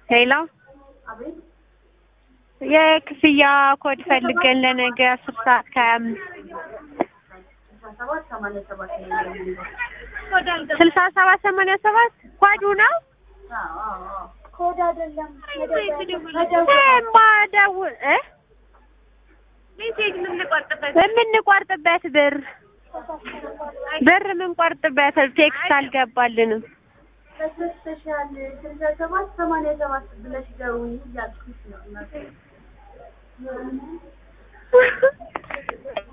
ሄሎ የክፍያ ኮድ ፈልገን ለነገ 10 ሰዓት ከ25 6787 ኮዱ ነው። ኮድ አይደለም ማደው ሜሴጅ የምንቆርጥበት ብር የምንቆርጥበት ቴክስት አልገባልንም። በስፔሻል 6787 ብለሽ ደውዪ እያልኩሽ ነው እናቴ